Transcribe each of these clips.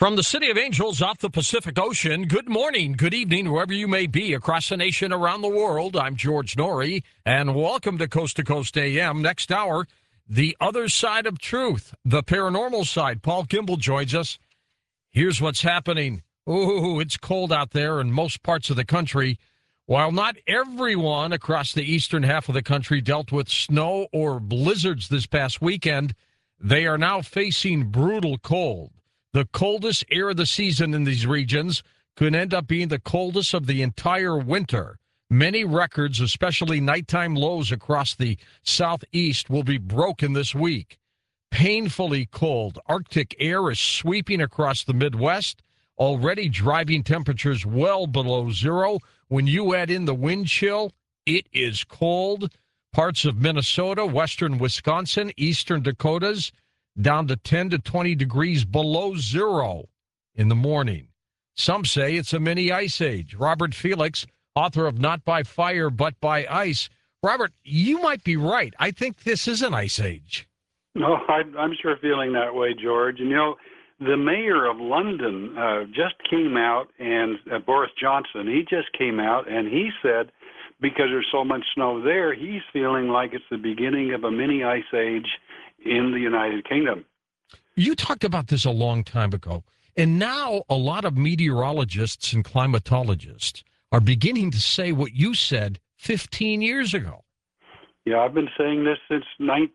From the City of Angels off the Pacific Ocean, good morning, good evening, wherever you may be across the nation, around the world. I'm George Norrie, and welcome to Coast AM. Next hour, the other side of truth, the paranormal side. Paul Kimball joins us. Here's what's happening. Ooh, it's cold out there in most parts of the country. While not everyone across the eastern half of the country dealt with snow or blizzards this past weekend, they are now facing brutal cold. The coldest air of the season in these regions could end up being the coldest of the entire winter. Many records, especially nighttime lows across the southeast, will be broken this week. Painfully cold Arctic air is sweeping across the Midwest, already driving temperatures well below zero. When you add in the wind chill, it is cold. Parts of Minnesota, western Wisconsin, eastern Dakotas, down to 10 to 20 degrees below zero in the morning. Some say it's a mini ice age. Robert Felix, author of Not by Fire, But by Ice. Robert, you might be right. I think this is an ice age. No, I'm sure feeling that way, George. And, the mayor of London just came out, and Boris Johnson, he just came out, and he said because there's so much snow there, he's feeling like it's the beginning of a mini ice age in the United Kingdom. You talked about this a long time ago, and now a lot of meteorologists and climatologists are beginning to say what you said 15 years ago. Yeah, I've been saying this since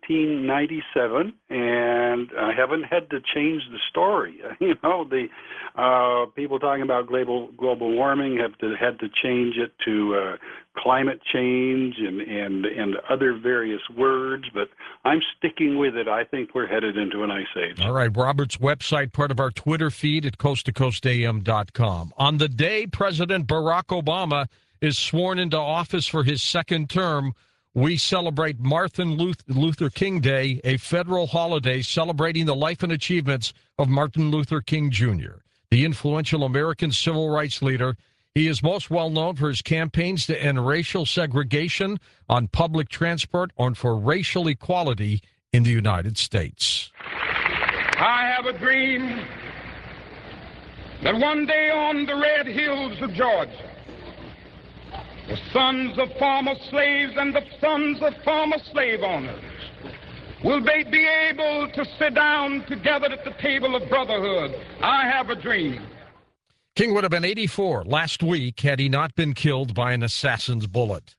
1997, and I haven't had to change the story. The people talking about global warming have had to change it to climate change and other various words, but I'm sticking with it. I think we're headed into an ice age. All right, Robert's website, part of our Twitter feed at coasttocoastam.com. On the day President Barack Obama is sworn into office for his second term, we celebrate Martin Luther King Day, a federal holiday celebrating the life and achievements of Martin Luther King Jr., the influential American civil rights leader. He is most well known for his campaigns to end racial segregation on public transport and for racial equality in the United States. I have a dream that one day on the red hills of Georgia, the sons of former slaves and the sons of former slave owners will they be able to sit down together at the table of brotherhood. I have a dream. King would have been 84 last week had he not been killed by an assassin's bullet.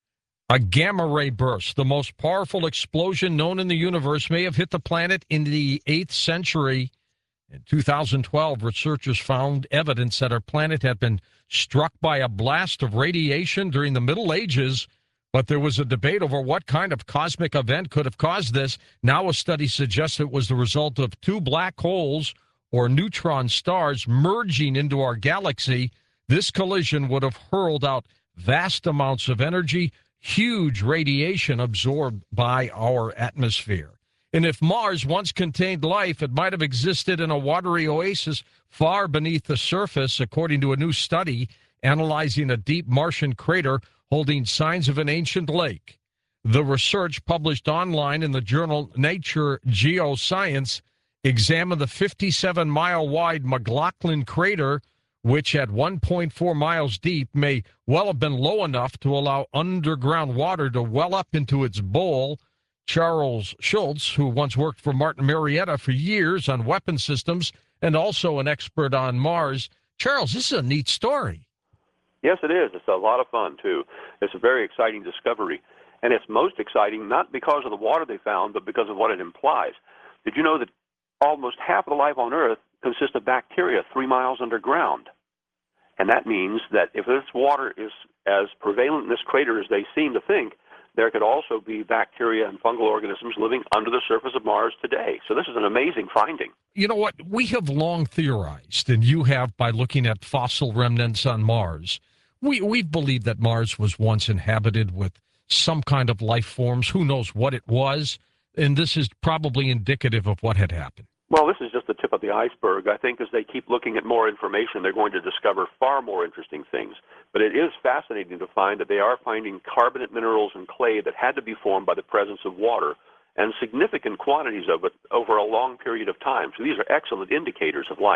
A gamma ray burst, the most powerful explosion known in the universe, may have hit the planet in the 8th century. In 2012, researchers found evidence that our planet had been struck by a blast of radiation during the Middle Ages, but there was a debate over what kind of cosmic event could have caused this. Now a study suggests it was the result of two black holes or neutron stars merging into our galaxy. This collision would have hurled out vast amounts of energy, huge radiation absorbed by our atmosphere. And if Mars once contained life, it might have existed in a watery oasis far beneath the surface, according to a new study analyzing a deep Martian crater holding signs of an ancient lake. The research, published online in the journal Nature Geoscience, examined the 57-mile-wide McLaughlin crater, which at 1.4 miles deep may well have been low enough to allow underground water to well up into its bowl. Charles Schultz, who once worked for Martin Marietta for years on weapon systems and also an expert on Mars. Charles, this is a neat story. Yes, it is. It's a lot of fun, too. It's a very exciting discovery. And it's most exciting not because of the water they found, but because of what it implies. Did you know that almost half of the life on Earth consists of bacteria 3 miles underground? And that means that if this water is as prevalent in this crater as they seem to think, there could also be bacteria and fungal organisms living under the surface of Mars today. So this is an amazing finding. You know what? We have long theorized, and you have by looking at fossil remnants on Mars. We've believed that Mars was once inhabited with some kind of life forms. Who knows what it was? And this is probably indicative of what had happened. Well, this is just the tip of the iceberg. I think as they keep looking at more information, they're going to discover far more interesting things. But it is fascinating to find that they are finding carbonate minerals and clay that had to be formed by the presence of water, and significant quantities of it over a long period of time. So these are excellent indicators of life.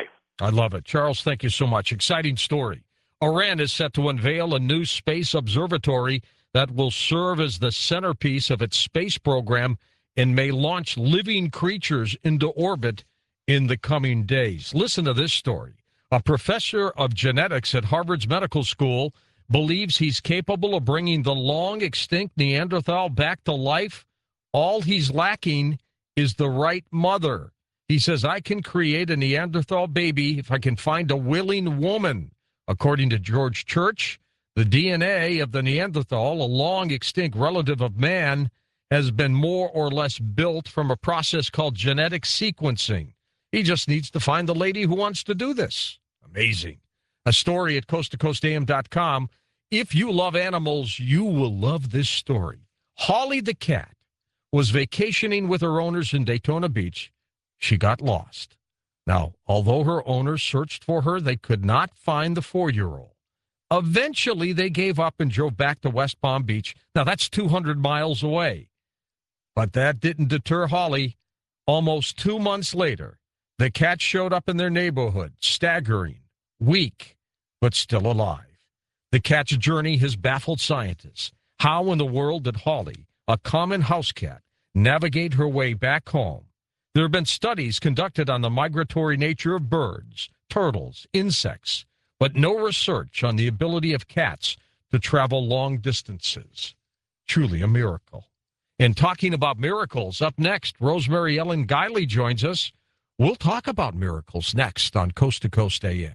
I love it. Charles, thank you so much. Exciting story. Iran is set to unveil a new space observatory that will serve as the centerpiece of its space program and may launch living creatures into orbit in the coming days. Listen to this story. A professor of genetics at Harvard's medical school believes he's capable of bringing the long-extinct Neanderthal back to life. All he's lacking is the right mother. He says, I can create a Neanderthal baby if I can find a willing woman. According to George Church, the DNA of the Neanderthal, a long-extinct relative of man, has been more or less built from a process called genetic sequencing. He just needs to find the lady who wants to do this. Amazing. A story at coasttocoastam.com. If you love animals, you will love this story. Holly the cat was vacationing with her owners in Daytona Beach. She got lost. Now, although her owners searched for her, they could not find the 4-year-old. Eventually, they gave up and drove back to West Palm Beach. Now, that's 200 miles away. But that didn't deter Holly. Almost 2 months later, the cat showed up in their neighborhood, staggering, weak, but still alive. The cat's journey has baffled scientists. How in the world did Holly, a common house cat, navigate her way back home? There have been studies conducted on the migratory nature of birds, turtles, insects, but no research on the ability of cats to travel long distances. Truly a miracle. And talking about miracles, up next, Rosemary Ellen Guiley joins us. We'll talk about miracles next on Coast to Coast AM.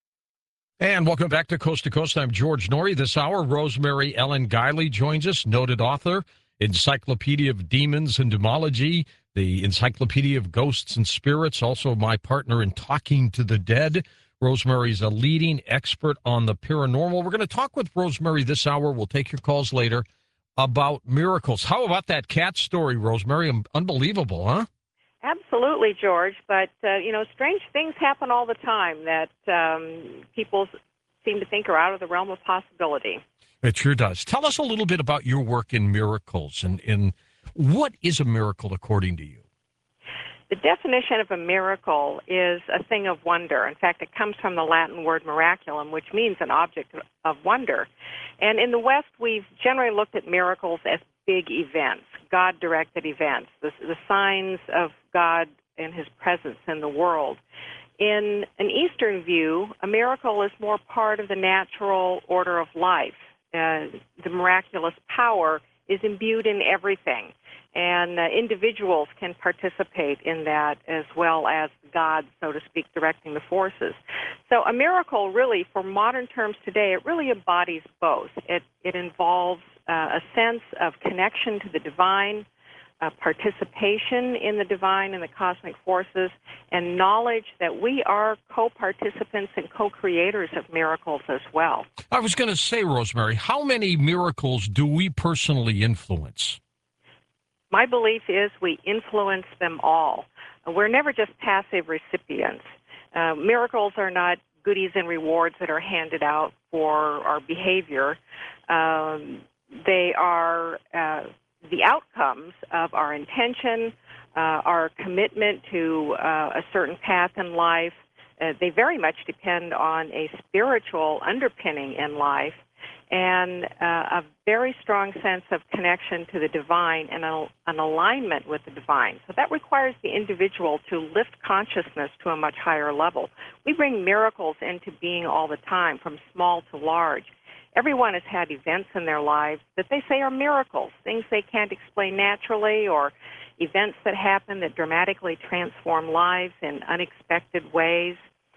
And welcome back to Coast to Coast. I'm George Noory. This hour, Rosemary Ellen Guiley joins us, noted author, Encyclopedia of Demons and Demology, the Encyclopedia of Ghosts and Spirits, also my partner in Talking to the Dead. Rosemary's a leading expert on the paranormal. We're going to talk with Rosemary this hour. We'll take your calls later about miracles. How about that cat story, Rosemary? Unbelievable, huh? Absolutely, George. But, strange things happen all the time that people seem to think are out of the realm of possibility. It sure does. Tell us a little bit about your work in miracles and in what is a miracle according to you? The definition of a miracle is a thing of wonder. In fact, it comes from the Latin word miraculum, which means an object of wonder. And in the West, we've generally looked at miracles as big events, God-directed events, the signs of God and his presence in the world. In an Eastern view, a miracle is more part of the natural order of life. The miraculous power is imbued in everything, and individuals can participate in that as well as God, so to speak, directing the forces. So a miracle really, for modern terms today, it really embodies both. It involves a sense of connection to the divine, participation in the divine and the cosmic forces, and knowledge that we are co-participants and co-creators of miracles as well. I was going to say, Rosemary, how many miracles do we personally influence? My belief is we influence them all. We're never just passive recipients. Miracles are not goodies and rewards that are handed out for our behavior. They are the outcomes of our intention, our commitment to a certain path in life. They very much depend on a spiritual underpinning in life and a very strong sense of connection to the divine and an alignment with the divine. So that requires the individual to lift consciousness to a much higher level. We bring miracles into being all the time, from small to large. Everyone has had events in their lives that they say are miracles, things they can't explain naturally, or events that happen that dramatically transform lives in unexpected ways.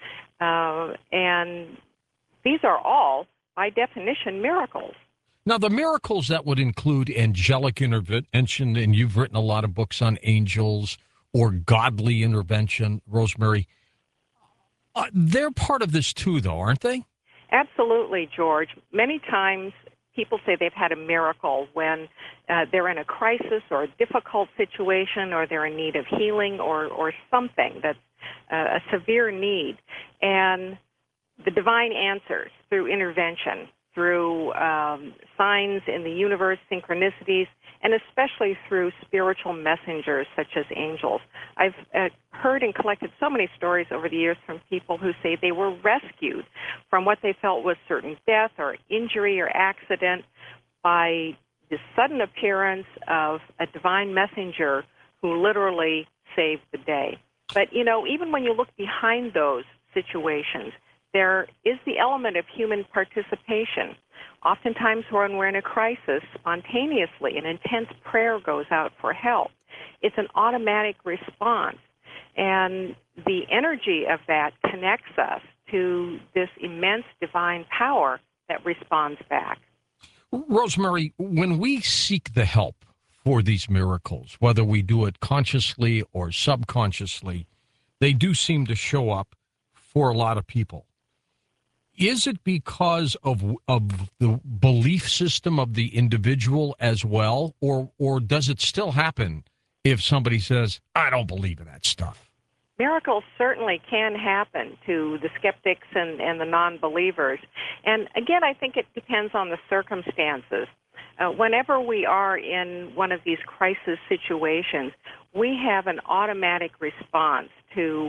And these are all, by definition, miracles. Now, the miracles that would include angelic intervention, and you've written a lot of books on angels or godly intervention, Rosemary, they're part of this too, though, aren't they? Absolutely, George. Many times people say they've had a miracle when they're in a crisis or a difficult situation, or they're in need of healing or something that's a severe need. And the divine answers through intervention. through signs in the universe, synchronicities, and especially through spiritual messengers such as angels. I've heard and collected so many stories over the years from people who say they were rescued from what they felt was certain death or injury or accident by the sudden appearance of a divine messenger who literally saved the day. But, you know, even when you look behind those situations, there is the element of human participation. Oftentimes when we're in a crisis, spontaneously an intense prayer goes out for help. It's an automatic response. And the energy of that connects us to this immense divine power that responds back. Rosemary, when we seek the help for these miracles, whether we do it consciously or subconsciously, they do seem to show up for a lot of people. Is it because of the belief system of the individual as well, or does it still happen if somebody says, I don't believe in that stuff? Miracles certainly can happen to the skeptics and the non-believers. And again, I think it depends on the circumstances. Whenever we are in one of these crisis situations, we have an automatic response to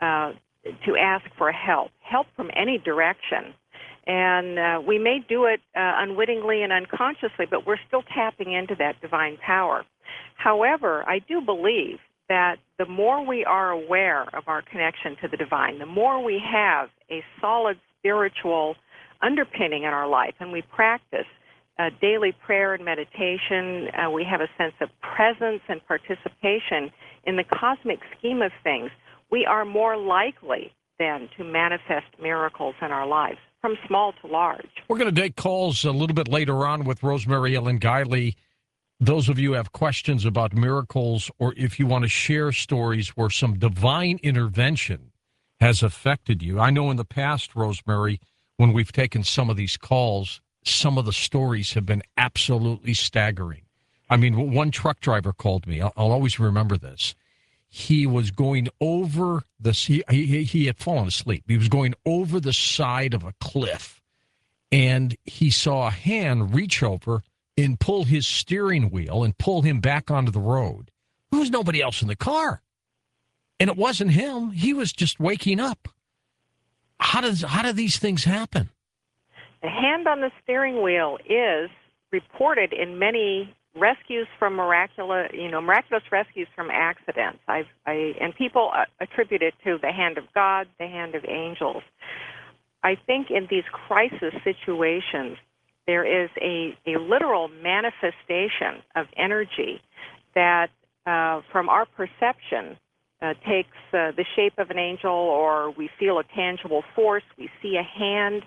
ask for help from any direction. And we may do it unwittingly and unconsciously, but we're still tapping into that divine power. However, I do believe that the more we are aware of our connection to the divine, the more we have a solid spiritual underpinning in our life, and we practice daily prayer and meditation, we have a sense of presence and participation in the cosmic scheme of things, we are more likely then to manifest miracles in our lives, from small to large. We're going to take calls a little bit later on with Rosemary Ellen Guiley. Those of you who have questions about miracles, or if you want to share stories where some divine intervention has affected you. I know in the past, Rosemary, when we've taken some of these calls, some of the stories have been absolutely staggering. I mean, one truck driver called me. I'll always remember this. He was going over he had fallen asleep. He was going over the side of a cliff, and he saw a hand reach over and pull his steering wheel and pull him back onto the road. There was nobody else in the car. And it wasn't him. He was just waking up. How do these things happen? The hand on the steering wheel is reported in many rescues from miraculous rescues from accidents. And people attribute it to the hand of God, the hand of angels. I think in these crisis situations, there is a literal manifestation of energy that, from our perception, takes the shape of an angel, or we feel a tangible force. We see a hand,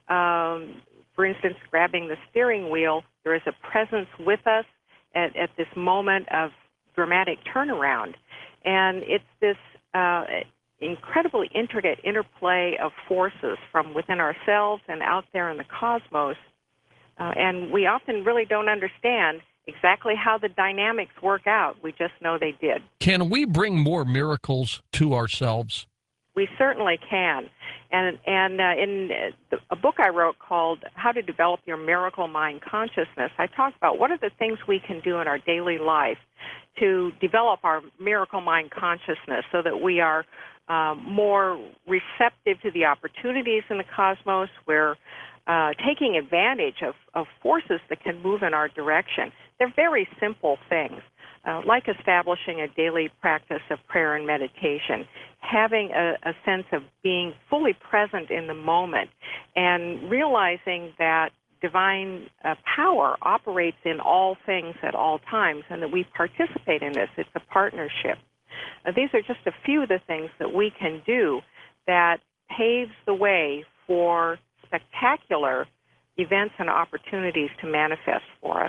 for instance, grabbing the steering wheel. There is a presence with us at this moment of dramatic turnaround. And it's this incredibly intricate interplay of forces from within ourselves and out there in the cosmos. And we often really don't understand exactly how the dynamics work out. We just know they did. Can we bring more miracles to ourselves? We certainly can. And in a book I wrote called How to Develop Your Miracle Mind Consciousness, I talk about what are the things we can do in our daily life to develop our miracle mind consciousness so that we are more receptive to the opportunities in the cosmos. We're taking advantage of forces that can move in our direction. They're very simple things, like establishing a daily practice of prayer and meditation, having a sense of being fully present in the moment, and realizing that divine power operates in all things at all times, and that we participate in this. It's a partnership. These are just a few of the things that we can do that paves the way for spectacular events and opportunities to manifest for us.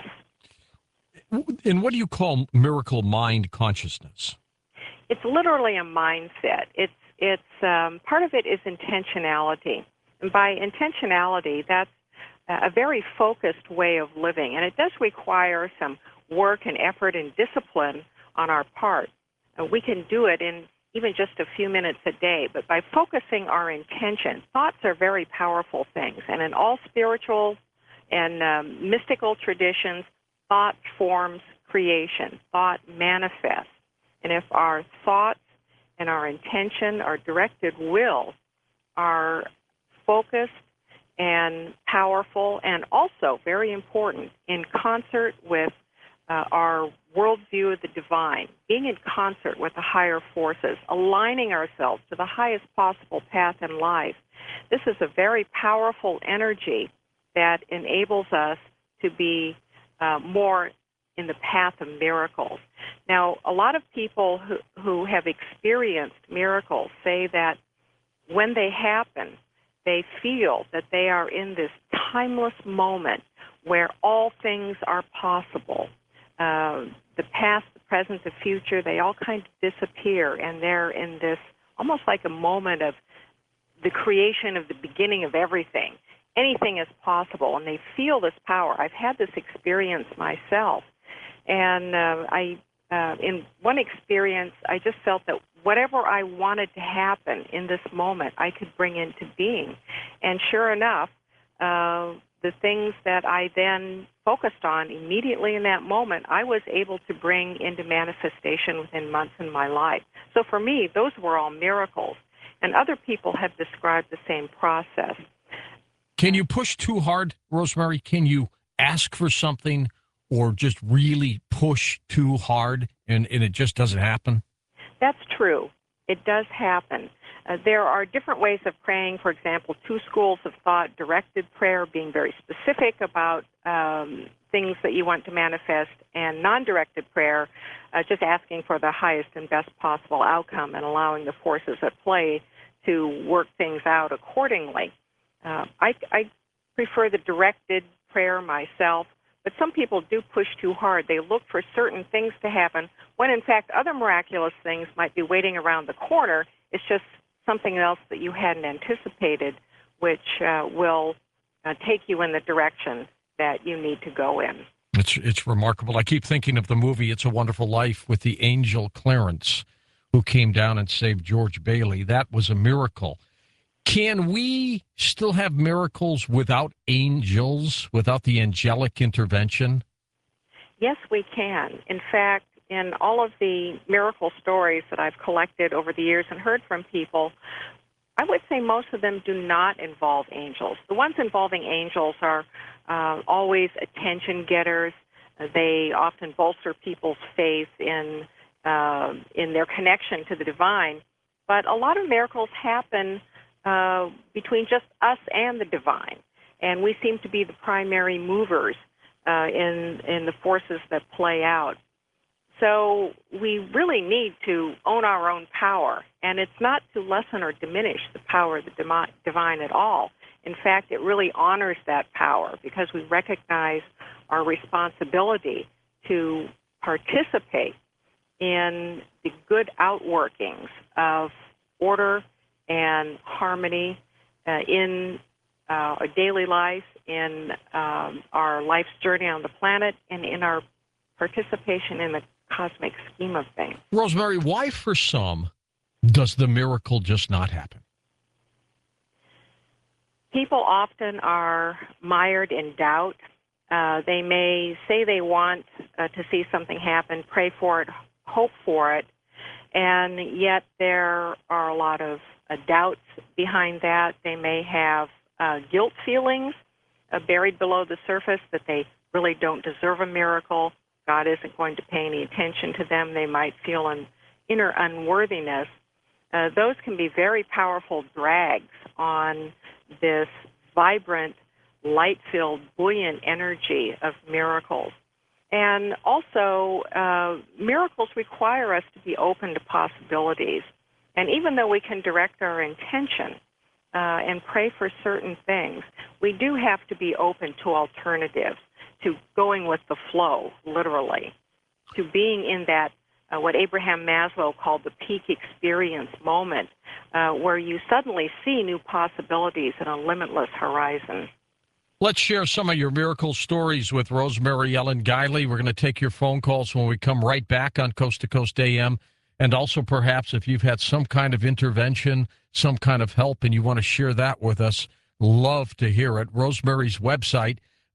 And what do you call miracle mind consciousness? It's literally a mindset. It's part of it is intentionality. And by intentionality, that's a very focused way of living. And it does require some work and effort and discipline on our part. We can do it in even just a few minutes a day, but by focusing our intention, thoughts are very powerful things. And in all spiritual And mystical traditions, thought forms creation, thought manifests. And if our thoughts and our intention, our directed will, are focused and powerful, and also, very important, in concert with our worldview of the divine, being in concert with the higher forces, aligning ourselves to the highest possible path in life. This is a very powerful energy that enables us to be more in the path of miracles. Now, a lot of people who have experienced miracles say that when they happen, they feel that they are in this timeless moment where all things are possible. The past, the present, the future, they all kind of disappear, and they're in this almost like a moment of the creation of the beginning of everything. Anything is possible, and they feel this power. I've had this experience myself, and in one experience, I just felt that whatever I wanted to happen in this moment, I could bring into being. And sure enough, the things that I then focused on immediately in that moment, I was able to bring into manifestation within months in my life. So for me, those were all miracles. And other people have described the same process. Can you push too hard, Rosemary? Can you ask for something or just really push too hard and it just doesn't happen? That's true. It does happen. There are different ways of praying. For example, 2 schools of thought: directed prayer, being very specific about things that you want to manifest, and non-directed prayer, just asking for the highest and best possible outcome and allowing the forces at play to work things out accordingly. I prefer the directed prayer myself, but some people do push too hard. They look for certain things to happen when, in fact, other miraculous things might be waiting around the corner. It's just something else that you hadn't anticipated, which will take you in the direction that you need to go in. It's remarkable. I keep thinking of the movie It's a Wonderful Life with the angel Clarence, who came down and saved George Bailey. That was a miracle. Can we still have miracles without angels, without the angelic intervention? Yes, we can. In fact, in all of the miracle stories that I've collected over the years and heard from people, I would say most of them do not involve angels. The ones involving angels are always attention getters. They often bolster people's faith in their connection to the divine. But a lot of miracles happen between just us and the divine, and we seem to be the primary movers in the forces that play out. So we really need to own our own power, and it's not to lessen or diminish the power of the divine at all. In fact, it really honors that power because we recognize our responsibility to participate in the good outworkings of order and harmony in our daily life, in our life's journey on the planet, and in our participation in the cosmic scheme of things. Rosemary, why for some does the miracle just not happen? People often are mired in doubt. They may say they want to see something happen, pray for it, hope for it, and yet there are a lot of doubts behind that. They may have guilt feelings buried below the surface that they really don't deserve a miracle. God isn't going to pay any attention to them. They might feel an inner unworthiness. Those can be very powerful drags on this vibrant, light-filled, buoyant energy of miracles. And also, miracles require us to be open to possibilities. And even though we can direct our intention and pray for certain things, we do have to be open to alternatives, to going with the flow, literally, to being in that, what Abraham Maslow called the peak experience moment, where you suddenly see new possibilities and a limitless horizon. Let's share some of your miracle stories with Rosemary Ellen Guiley. We're going to take your phone calls when we come right back on Coast to Coast AM. And also, perhaps, if you've had some kind of intervention, some kind of help, and you want to share that with us, love to hear it. Rosemary's website,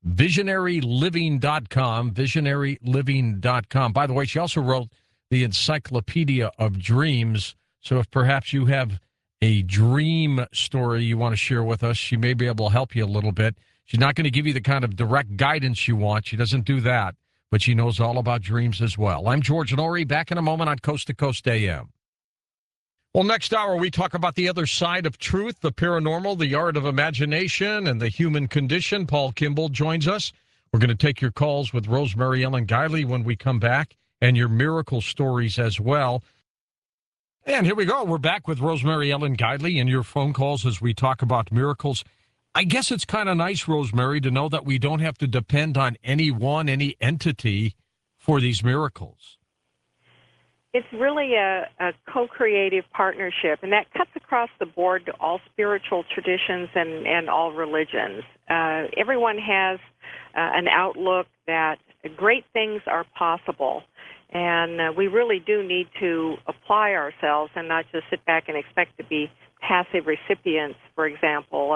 visionaryliving.com, visionaryliving.com. By the way, she also wrote the Encyclopedia of Dreams. So if perhaps you have a dream story you want to share with us, she may be able to help you a little bit. She's not going to give you the kind of direct guidance you want. She doesn't do that, but she knows all about dreams as well. I'm George Noory, back in a moment on Coast to Coast AM. Well, next hour, we talk about the other side of truth, the paranormal, the art of imagination, and the human condition. Paul Kimball joins us. We're going to take your calls with Rosemary Ellen Guiley when we come back, and your miracle stories as well. And here we go. We're back with Rosemary Ellen Guiley and your phone calls as we talk about miracles. I guess it's kind of nice, Rosemary, to know that we don't have to depend on any entity for these miracles. It's really a co-creative partnership, and that cuts across the board to all spiritual traditions and all religions. Everyone has an outlook that great things are possible, and we really do need to apply ourselves and not just sit back and expect to be passive recipients, for example,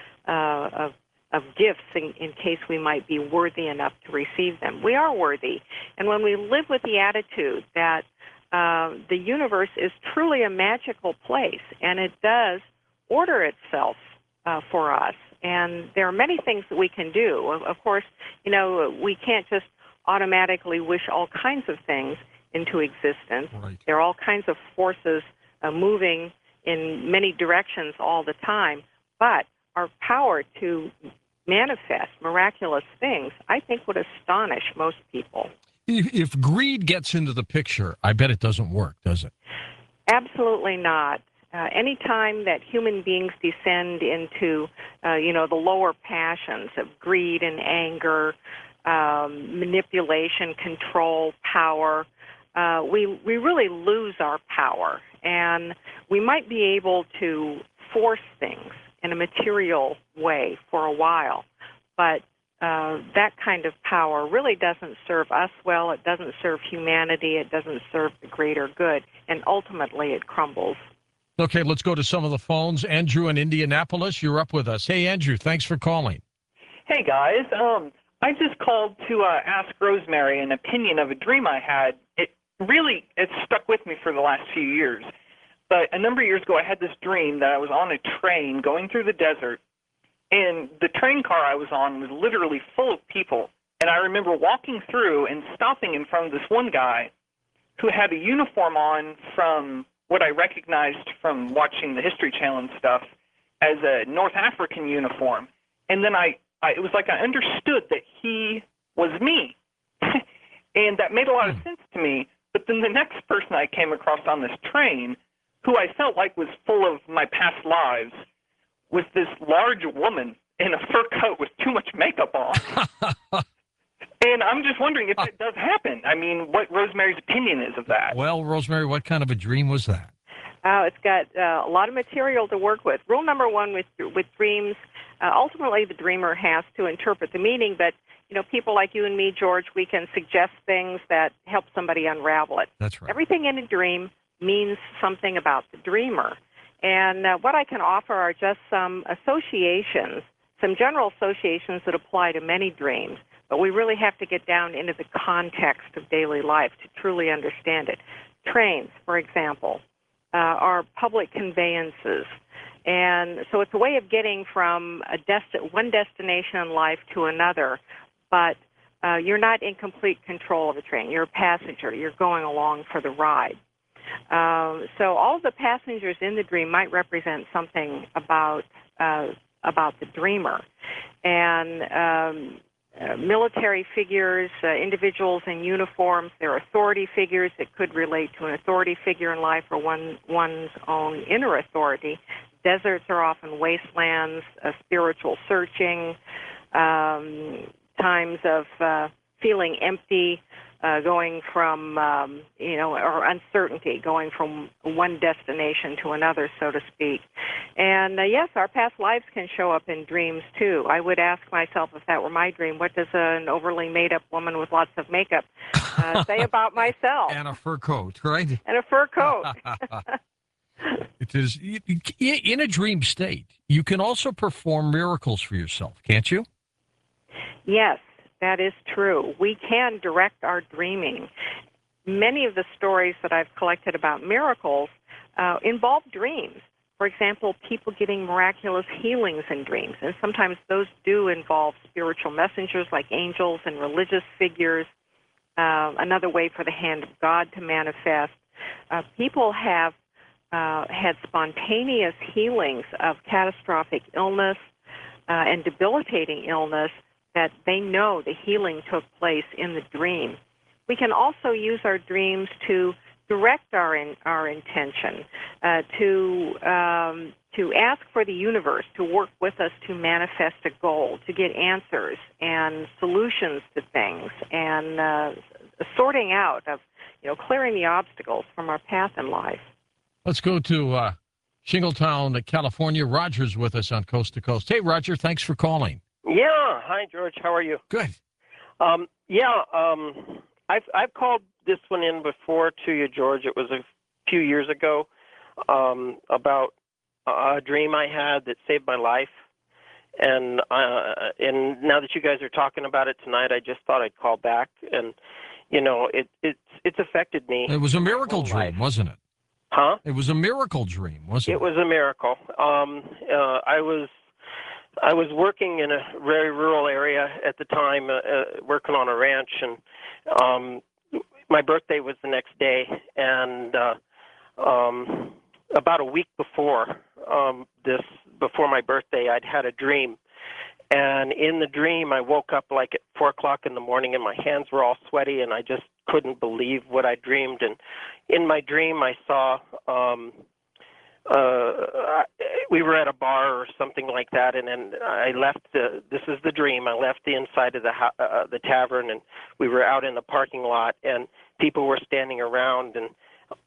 of gifts in case we might be worthy enough to receive them. We are worthy, and when we live with the attitude that the universe is truly a magical place, and it does order itself for us. And there are many things that we can do. Of course, we can't just automatically wish all kinds of things into existence. Right. There are all kinds of forces moving in many directions all the time. But our power to manifest miraculous things, I think, would astonish most people. If greed gets into the picture, I bet it doesn't work, does it? Absolutely not. Anytime that human beings descend into, the lower passions of greed and anger, manipulation, control, power, we really lose our power. And we might be able to force things in a material way for a while, but that kind of power really doesn't serve us well. It doesn't serve humanity. It doesn't serve the greater good. And ultimately, it crumbles. Okay, let's go to some of the phones. Andrew in Indianapolis, you're up with us. Hey, Andrew, thanks for calling. Hey, guys. I just called to ask Rosemary an opinion of a dream I had. It stuck with me for the last few years. But a number of years ago, I had this dream that I was on a train going through the desert, and the train car I was on was literally full of people. And I remember walking through and stopping in front of this one guy who had a uniform on from what I recognized from watching the History Channel and stuff as a North African uniform. And then it was like I understood that he was me. And that made a lot of sense to me. But then the next person I came across on this train, who I felt like was full of my past lives, was this large woman in a fur coat with too much makeup on. And I'm just wondering if it does happen. I mean, what Rosemary's opinion is of that. Well, Rosemary, what kind of a dream was that? It's got a lot of material to work with. Rule number one with dreams, ultimately the dreamer has to interpret the meaning, but people like you and me, George, we can suggest things that help somebody unravel it. That's right. Everything in a dream means something about the dreamer. And what I can offer are just some associations, some general associations that apply to many dreams, but we really have to get down into the context of daily life to truly understand it. Trains, for example, are public conveyances. And so it's a way of getting from one destination in life to another, but you're not in complete control of the train. You're a passenger. You're going along for the ride. So all of the passengers in the dream might represent something about the dreamer. And military figures, individuals in uniforms, they're authority figures that could relate to an authority figure in life or one's own inner authority. Deserts are often wastelands, spiritual searching, times of feeling empty, going from, or uncertainty, going from one destination to another, so to speak. And yes, our past lives can show up in dreams, too. I would ask myself, if that were my dream, what does an overly made-up woman with lots of makeup say about myself? And a fur coat, right? And a fur coat. It is in a dream state. You can also perform miracles for yourself, can't you? Yes, that is true. We can direct our dreaming. Many of the stories that I've collected about miracles involve dreams. For example, people getting miraculous healings in dreams. And sometimes those do involve spiritual messengers like angels and religious figures, another way for the hand of God to manifest. People have had spontaneous healings of catastrophic illness and debilitating illness that they know the healing took place in the dream. We can also use our dreams to direct our intention, to ask for the universe to work with us to manifest a goal, to get answers and solutions to things, and sorting out of, clearing the obstacles from our path in life. Let's go to Shingletown, California. Roger's with us on Coast to Coast. Hey, Roger, thanks for calling. Yeah. Hi, George. How are you? Good. I've called this one in before to you, George. It was a few years ago about a dream I had that saved my life. And now that you guys are talking about it tonight, I just thought I'd call back. And, it's affected me. It was a miracle dream, wasn't it? Huh? It was a miracle dream, wasn't it? It was a miracle. I was working in a very rural area at the time, working on a ranch, and my birthday was the next day. And about a week before before my birthday, I'd had a dream. And in the dream, I woke up like at 4 o'clock in the morning, and my hands were all sweaty, and I just couldn't believe what I dreamed. And in my dream, I saw we were at a bar or something like that, and then I left. This is the dream. I left the inside of the tavern, and we were out in the parking lot, and people were standing around, and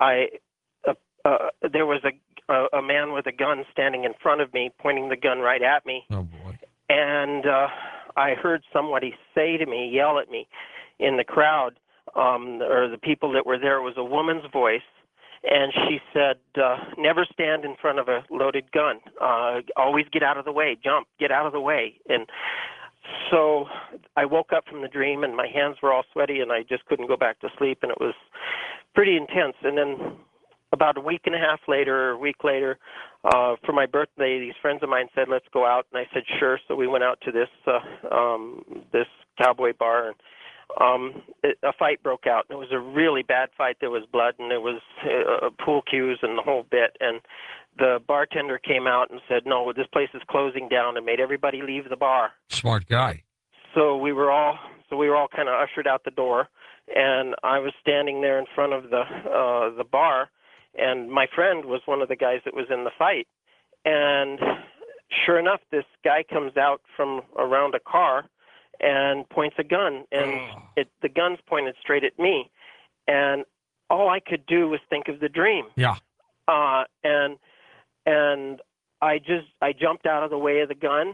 there was a man with a gun standing in front of me, pointing the gun right at me. Oh boy! And I heard somebody say to me, yell at me, in the crowd, or the people that were there. It was a woman's voice. And she said, never stand in front of a loaded gun. Always get out of the way. Jump. Get out of the way. And so I woke up from the dream, and my hands were all sweaty, and I just couldn't go back to sleep, and it was pretty intense. And then about a week and a half later, or a week later, for my birthday, these friends of mine said, let's go out. And I said, sure. So we went out to this cowboy bar, and a fight broke out. It was a really bad fight. There was blood, and there was pool cues and the whole bit. And the bartender came out and said, no, this place is closing down, and made everybody leave the bar. Smart guy. So we were all kind of ushered out the door, and I was standing there in front of the bar, and my friend was one of the guys that was in the fight. And sure enough, this guy comes out from around a car and points a gun, and the gun's pointed straight at me. And all I could do was think of the dream. Yeah. And I jumped out of the way of the gun.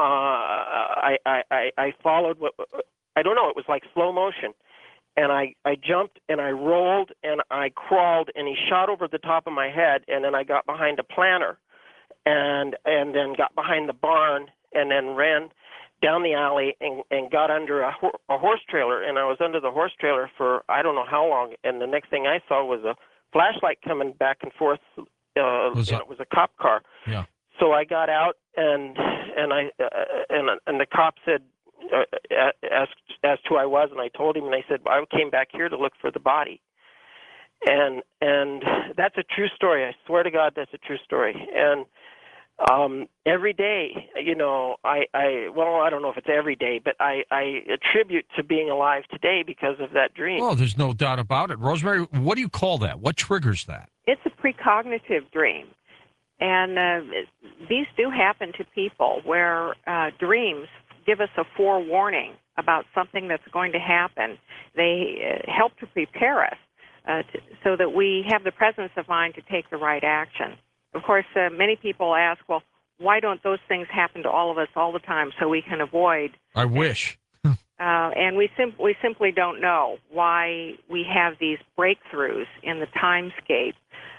I followed what, I don't know, it was like slow motion. And I jumped, and I rolled, and I crawled, and he shot over the top of my head, and then I got behind a planter, and then got behind the barn, and then ran down the alley and got under a horse trailer. And I was under the horse trailer for I don't know how long, and the next thing I saw was a flashlight coming back and forth. It was a cop car. Yeah. So I got out, and the cop said, asked who I was, and I told him, and I said, I came back here to look for the body. And that's a true story. I swear to God, that's a true story. And every day, I don't know if it's every day, but I attribute to being alive today because of that dream. Well, there's no doubt about it. Rosemary, what do you call that? What triggers that? It's a precognitive dream. And these do happen to people where dreams give us a forewarning about something that's going to happen. They help to prepare us so that we have the presence of mind to take the right action. Of course, many people ask, well, why don't those things happen to all of us all the time so we can avoid? I wish. And we simply don't know why we have these breakthroughs in the timescape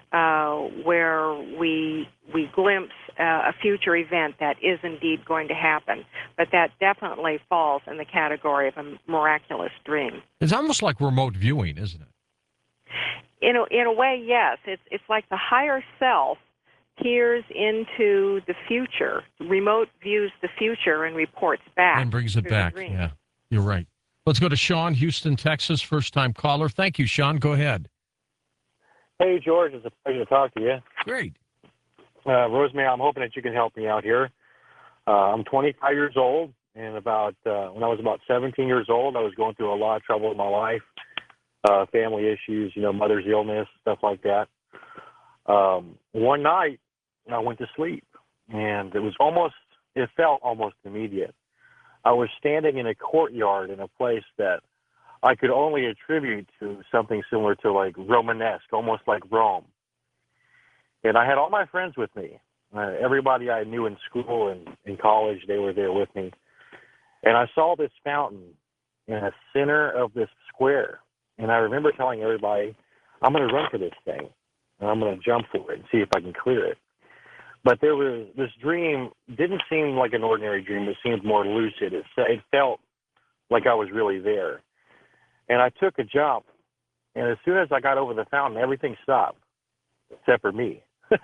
where we glimpse a future event that is indeed going to happen. But that definitely falls in the category of a miraculous dream. It's almost like remote viewing, isn't it? In a way, yes. It's like the higher self peers into the future, remote views the future and reports back. And brings it back. Yeah, you're right. Let's go to Sean, Houston, Texas, first-time caller. Thank you, Sean. Go ahead. Hey, George. It's a pleasure to talk to you. Great. Rosemary, I'm hoping that you can help me out here. I'm 25 years old, and when I was about 17 years old, I was going through a lot of trouble in my life, family issues, mother's illness, stuff like that. One night, I went to sleep, and it felt almost immediate. I was standing in a courtyard in a place that I could only attribute to something similar to like Romanesque, almost like Rome. And I had all my friends with me. Everybody I knew in school and in college, they were there with me. And I saw this fountain in the center of this square. And I remember telling everybody, I'm going to run for this thing. And I'm going to jump for it and see if I can clear it. But there was this dream, didn't seem like an ordinary dream. It seemed more lucid. It felt like I was really there. And I took a jump, and as soon as I got over the fountain, everything stopped, except for me.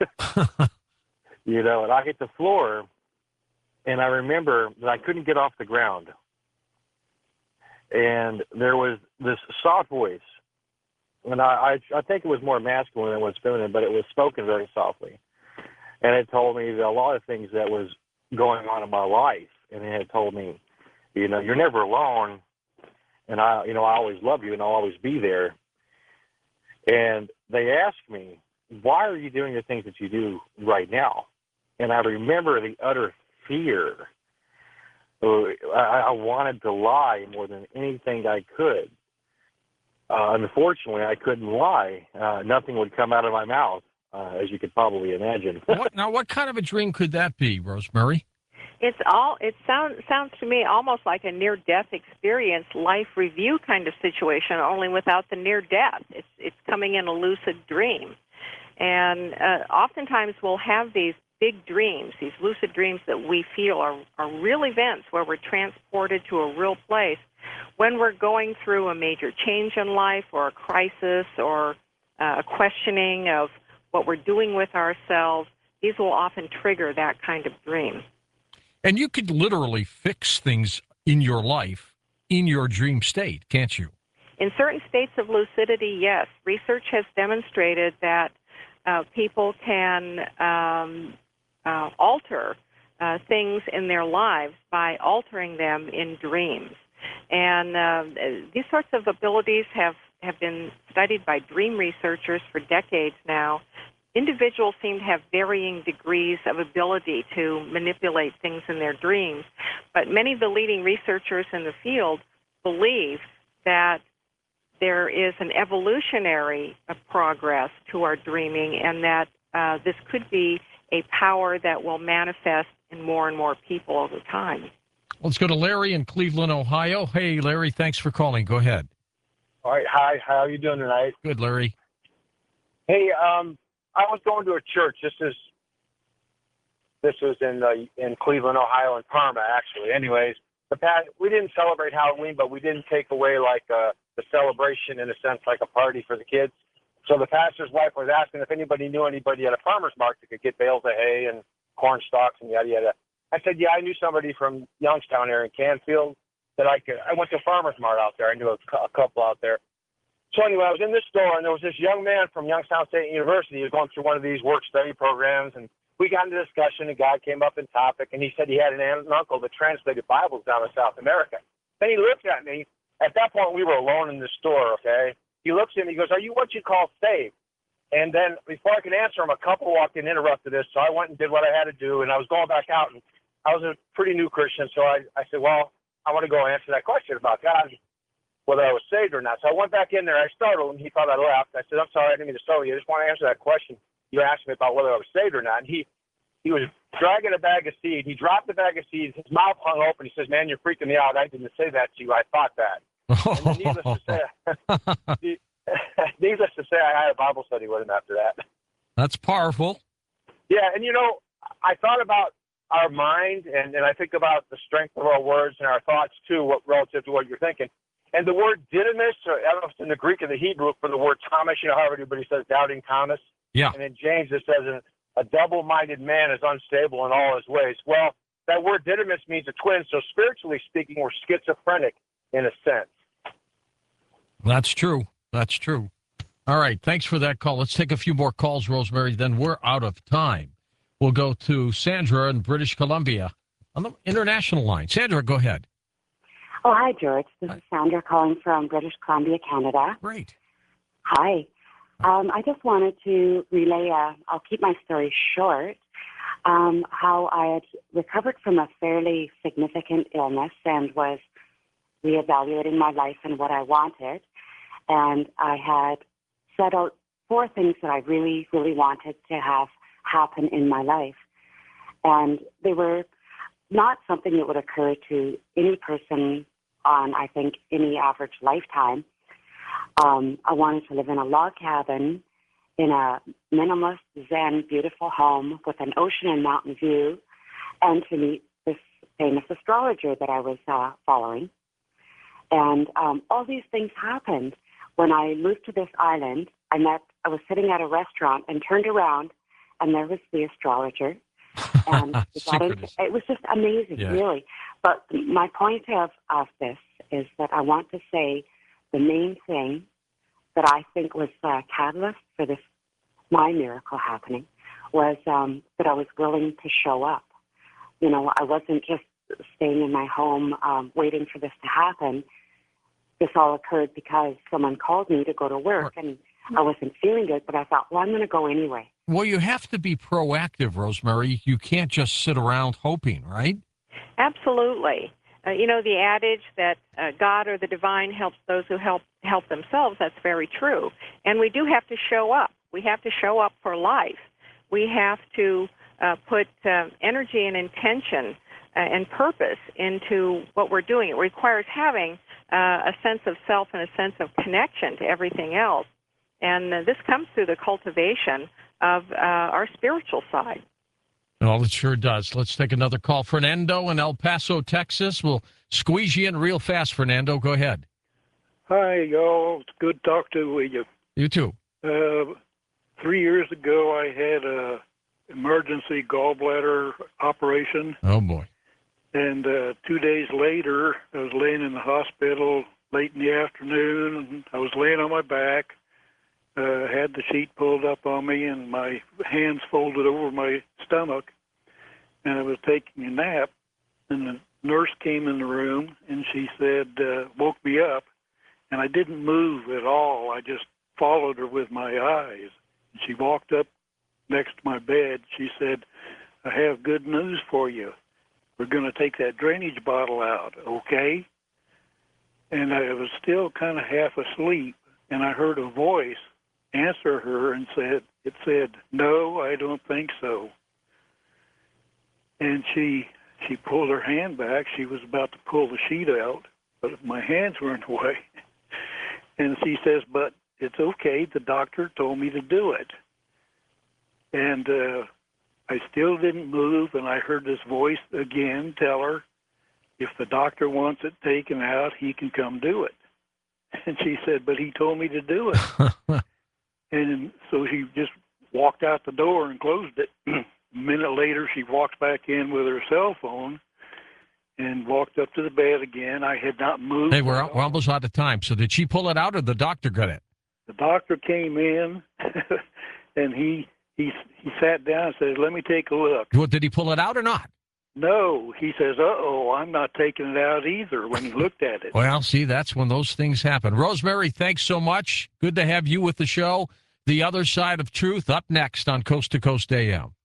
And I hit the floor, and I remember that I couldn't get off the ground. And there was this soft voice, and I think it was more masculine than it was feminine, but it was spoken very softly. And it told me a lot of things that was going on in my life, and it had told me, you're never alone. And I always love you and I'll always be there. And they asked me, why are you doing the things that you do right now? And I remember the utter fear. I wanted to lie more than anything I could. Unfortunately, I couldn't lie. Nothing would come out of my mouth, as you could probably imagine. What kind of a dream could that be, Rosemary? It sounds to me almost like a near-death experience, life review kind of situation, only without the near-death. It's coming in a lucid dream. And oftentimes we'll have these big dreams, these lucid dreams that we feel are real events where we're transported to a real place when we're going through a major change in life or a crisis or a questioning of what we're doing with ourselves. These will often trigger that kind of dream. And you could literally fix things in your life in your dream state, can't you? In certain states of lucidity, yes. Research has demonstrated that people can alter things in their lives by altering them in dreams. And these sorts of abilities have been studied by dream researchers for decades now. Individuals seem to have varying degrees of ability to manipulate things in their dreams, but many of the leading researchers in the field believe that there is an evolutionary progress to our dreaming and that this could be a power that will manifest in more and more people over time. Let's go to Larry in Cleveland, Ohio. Hey, Larry, thanks for calling. Go ahead. All right. Hi. How are you doing tonight? Good, Larry. Hey, I was going to a church. This was in Cleveland, Ohio, in Parma, actually. Anyways, we didn't celebrate Halloween, but we didn't take away like the celebration in a sense, like a party for the kids. So the pastor's wife was asking if anybody knew anybody at a farmer's market that could get bales of hay and corn stalks and yada yada. I said, yeah, I knew somebody from Youngstown here in Canfield that I went to a farmer's mart out there. I knew a couple out there. So anyway, I was in this store, and there was this young man from Youngstown State University. He was going through one of these work-study programs, and we got into discussion. A guy came up in topic, and he said he had an aunt and uncle that translated Bibles down in South America. Then he looked at me. At that point, we were alone in the store, okay? He looks at me. He goes, are you what you call saved? And then before I could answer him, a couple walked in and interrupted us, so I went and did what I had to do, and I was going back out, and I was a pretty new Christian, so I said, well, I want to go answer that question about God, whether I was saved or not. So I went back in there. I startled him. He thought I laughed. I said, I'm sorry, I didn't mean to startle you. I just want to answer that question. You asked me about whether I was saved or not. And he was dragging a bag of seed. He dropped the bag of seeds. His mouth hung open. He says, man, you're freaking me out. I didn't say that to you. I thought that. And then needless to say, I had a Bible study with him after that. That's powerful. Yeah, and I thought about our mind, and I think about the strength of our words and our thoughts too, relative to what you're thinking. And the word didymus, or I don't know if it's in the Greek or the Hebrew for the word Thomas. You know how everybody says doubting Thomas? Yeah. And in James it says a double-minded man is unstable in all his ways. Well, that word didymus means a twin, so spiritually speaking, we're schizophrenic in a sense. That's true. That's true. All right. Thanks for that call. Let's take a few more calls, Rosemary. Then we're out of time. We'll go to Sandra in British Columbia on the international line. Sandra, go ahead. Oh, hi, George. This is Sandra calling from British Columbia, Canada. Great. Hi. I just wanted to relay, I'll keep my story short, how I had recovered from a fairly significant illness and was reevaluating my life and what I wanted. And I had set out 4 things that I really, really wanted to have happen in my life. And they were not something that would occur to any person on, I think, any average lifetime. I wanted to live in a log cabin in a minimalist, zen, beautiful home with an ocean and mountain view, and to meet this famous astrologer that I was following. And all these things happened. When I moved to this island, I was sitting at a restaurant and turned around, and there was the astrologer. And it was just amazing, really. But my point of this is that I want to say the main thing that I think was a catalyst for my miracle happening was that I was willing to show up. I wasn't just staying in my home waiting for this to happen. This all occurred because someone called me to go to work, and I wasn't feeling good, but I thought, well, I'm going to go anyway. Well, you have to be proactive, Rosemary. You can't just sit around hoping, right? Absolutely. The adage that God or the divine helps those who help themselves, that's very true. And we do have to show up. We have to show up for life. We have to put energy and intention and purpose into what we're doing. It requires having a sense of self and a sense of connection to everything else. And this comes through the cultivation of our spiritual side. Well, it sure does. Let's take another call. Fernando in El Paso, Texas. We'll squeeze you in real fast, Fernando. Go ahead. Hi, y'all. It's good to talk to you. You too. 3 years ago, I had a emergency gallbladder operation. Oh, boy. And 2 days later, I was laying in the hospital late in the afternoon. And I was laying on my back, had the sheet pulled up on me, and my hands folded over my stomach. And I was taking a nap, and the nurse came in the room, and she said, woke me up. And I didn't move at all. I just followed her with my eyes. And she walked up next to my bed. She said, I have good news for you. We're going to take that drainage bottle out, okay? And I was still kind of half asleep, and I heard a voice answer her and it said, no, I don't think so. And she pulled her hand back. She was about to pull the sheet out, but my hands were in the way. And she says, but it's okay. The doctor told me to do it. And I still didn't move, and I heard this voice again tell her, if the doctor wants it taken out, he can come do it. And she said, but he told me to do it. And so she just walked out the door and closed it. A minute later, she walked back in with her cell phone and walked up to the bed again. I had not moved. Hey, we're almost out of time. So did she pull it out, or the doctor got it? The doctor came in, and he sat down and said, let me take a look. Well, did he pull it out or not? No. He says, uh-oh, I'm not taking it out either when he looked at it. Well, see, that's when those things happen. Rosemary, thanks so much. Good to have you with the show. The Other Side of Truth up next on Coast to Coast AM.